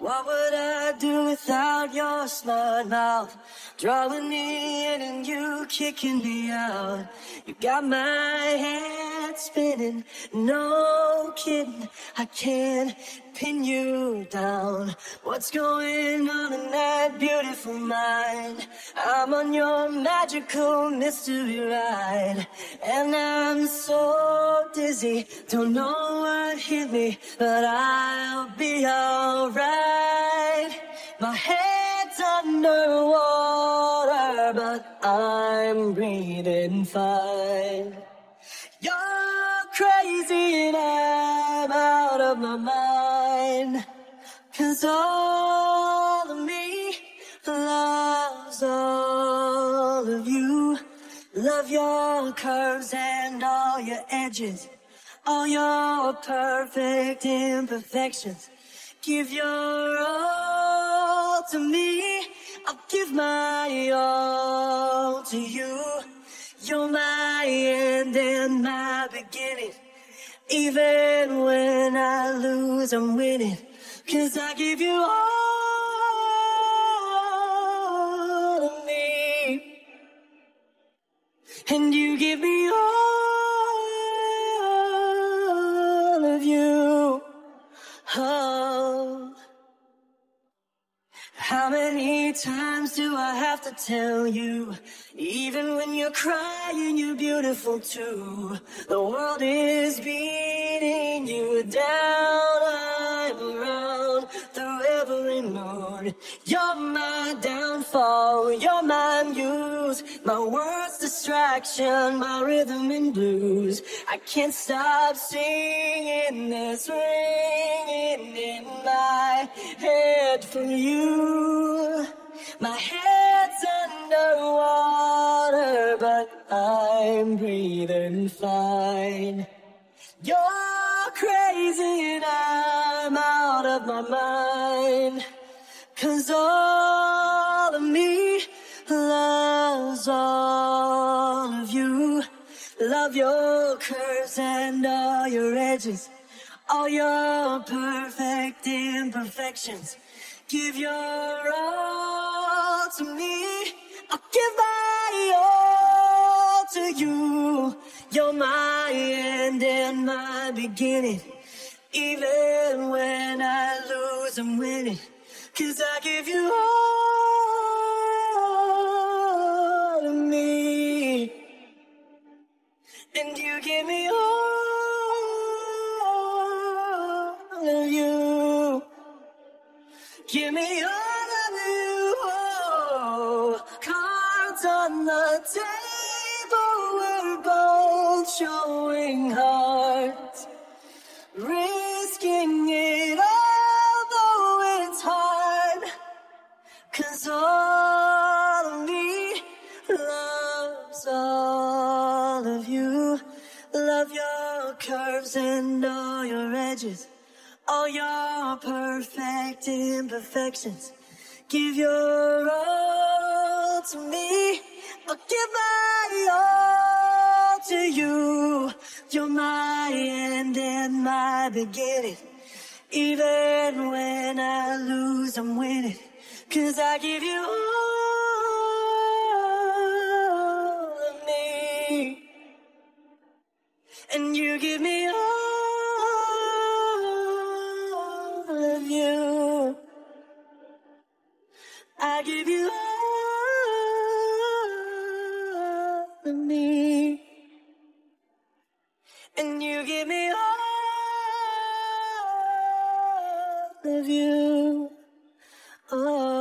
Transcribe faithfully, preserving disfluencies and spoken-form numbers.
What would I do without your smart mouth? Drawing me in and you kicking me out. You got my head spinning, no kidding. I can't pin you down. What's going on in that beautiful mind? I'm on your magical mystery ride, and I'm so dizzy, don't know what hit me, but I'll be alright. My head's underwater, but I'm breathing fine. You're crazy and I'm out of my mind, 'cause all of me loves all of you. Love your curves and all your edges, all your perfect imperfections. Give your all to me, I'll give my all to you. You're my end and my beginning. Even when I lose, I'm winning, 'cause I give you all of me, and you give me all of you. Oh. How many times do I have to tell you? Even when you're crying, you're beautiful too. The world is beating you down. I'm around through every mood. You're my downfall, you're my muse, my world's distraction, my rhythm and blues. I can't stop singing this, ringing in my head for you. My head's underwater, but I'm breathing fine. You're crazy and I'm out of my mind, 'cause all of me loves all of you. Love your curves and all your edges, all your perfect imperfections. Give your all to me, I'll give my all to you. You're my end and my beginning. Even when I lose, I'm winning, 'cause I give you all of me, and you give me all of you. Give me all of you. Oh, cards on the table, we're both showing hearts, risking it all, though it's hard, 'cause all of me loves all of you. Love your curves and all your edges, all your perfect imperfections. Give your all to me, I'll give my all to you. You're my end and my beginning. Even when I lose, I'm winning, 'cause I give you all of me, and you give me all of you. I give you all of me, and you give me all of you. Oh.